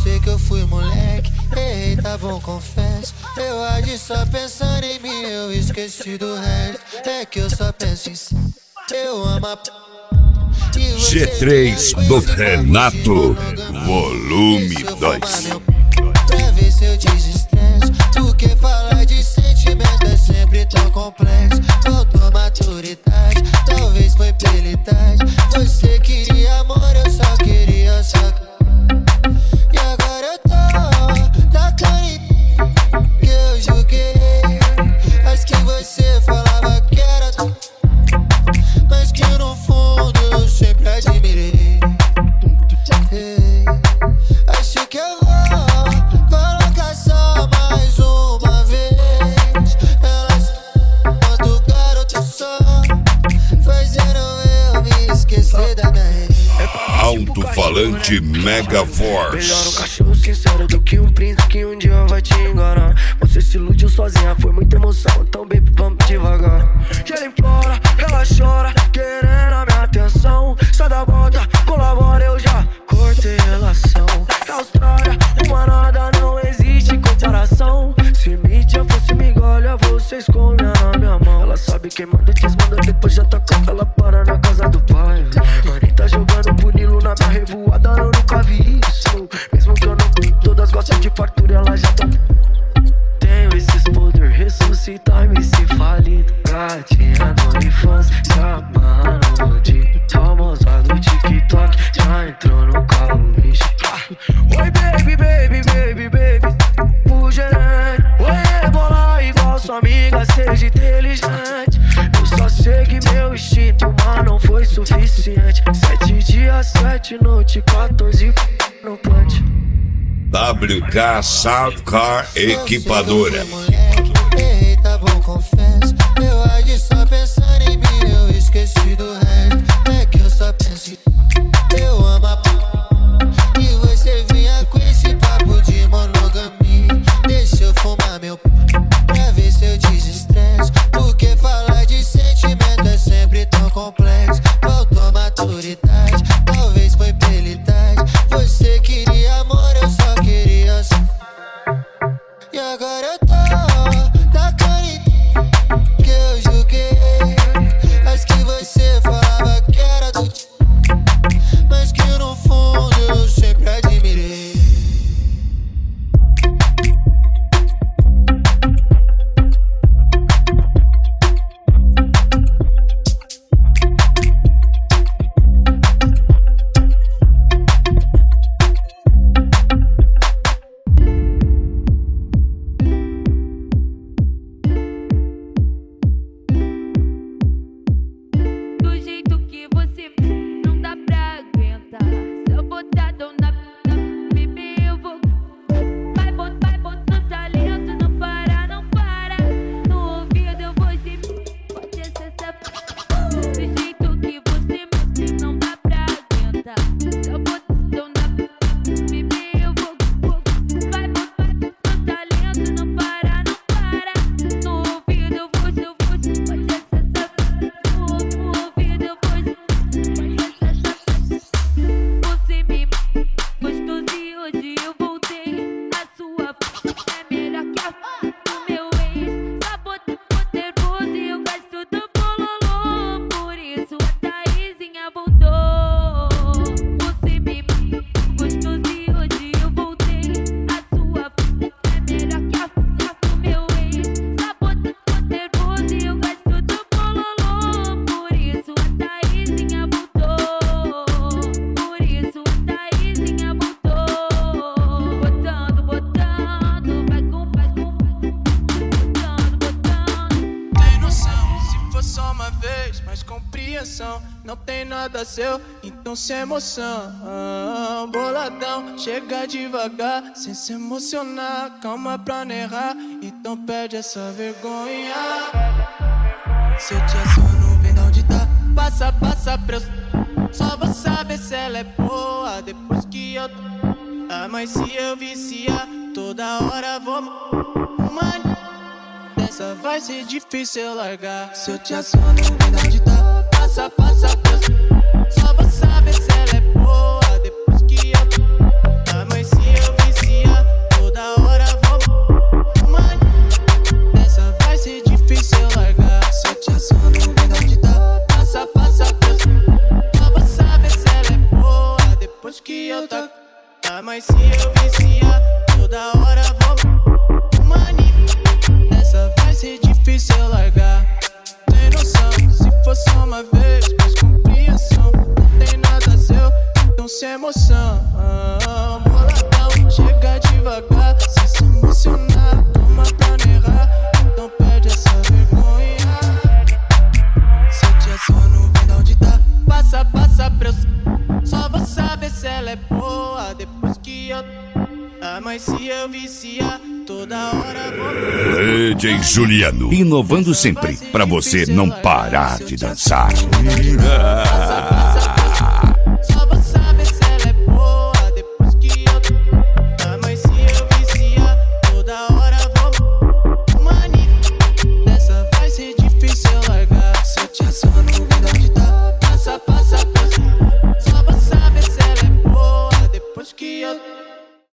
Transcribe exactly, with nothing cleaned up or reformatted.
sei que eu fui moleque, errei, tá bom, confesso. Eu agi só pensando em mim, eu esqueci do resto. É que eu só penso em si, eu amo a p... G três do Renato, volume dois. Pra ver se eu desestresso, porque falar de sentimento é sempre tão complexo. Faltou maturidade, talvez foi pelitade. Você queria amor, eu só queria sacar. E agora eu tô na clínica que eu julguei as que você falava que era tu, mas que no fundo eu sempre admirei. Hey, acho que eu vou colocar só mais uma vez. Elas quanto garoto só, fazendo eu me esquecer da minha rede. Alto-falante Mega Force. Melhor um cachorro sincero do que um príncipe que um dia vai te enganar. Você se iludiu sozinha, foi muita emoção, então baby, vamos devagar. E ela implora, ela chora, querendo a minha atenção. Sai da bota, colabora, eu já cortei relação. Austrália, uma nada, não existe comparação. Se mídia fosse migolha, vocês comem na minha mão. Ela sabe quem manda, desmanda, depois já toca. Ela para na casa do pai. Mãe tá jogando punilo na minha revoada, eu nunca vi isso. Mesmo que eu não, todas gostam de fartura, ela já tá. Tenho esses poder, ressuscitar me se falido. Gatinha do OnlyFans, se amarra no bandido. Famosa do TikTok, já entrou no carro, bicho. Oi baby, baby, baby, baby, o gerente. Oi bola igual sua amiga, seja inteligente. Eu só segui meu instinto, mas não foi suficiente. Sete dias, sete noites, quatorze no punch. W K Sound Car Equipadora. Errei, tá bom, confesso. Eu agi só pensando em mim, eu esqueci do resto. É que eu só penso em eu amo a p... E você vinha com esse papo de monogamia. Deixa eu fumar meu p... pra ver se eu desestresso. Porque falar de sentimento é sempre tão complexo. Faltou maturidade, talvez foi pelitade. Você queria amor, eu só queria só. E agora eu tô na clínica que eu julguei as que você falava que era do tipo, mas que no fundo eu sempre admirei. Não tem nada seu, então sem emoção. Boladão, chega devagar, sem se emocionar. Calma pra não errar, então perde essa vergonha. Se eu te assono, vem da onde tá. Passa, passa pra eu... Só vou saber se ela é boa depois que eu... Ah, mas se eu viciar, toda hora vou... Mano, dessa vai ser difícil eu largar. Se eu te assono, vem da onde tá. Passa, passa, passa. Só vou saber se ela é boa depois que eu... Ah, mas se eu Ah, mas se eu viciar, toda hora vou mania. Essa vai ser difícil eu largar. Tem noção, se for só uma vez, mas compreensão. Não tem nada seu, então sem emoção. Boladão, chega devagar, sem se emocionar. Toma pra negar, então perde essa vergonha. Se eu te aciono, vem de onde tá. Passa, passa pra eu. Só vou saber se ela é boa depois que eu. Ah, mas se eu viciar, toda hora vou. D J Juliano, inovando sempre pra você não parar de dançar. Passa, passa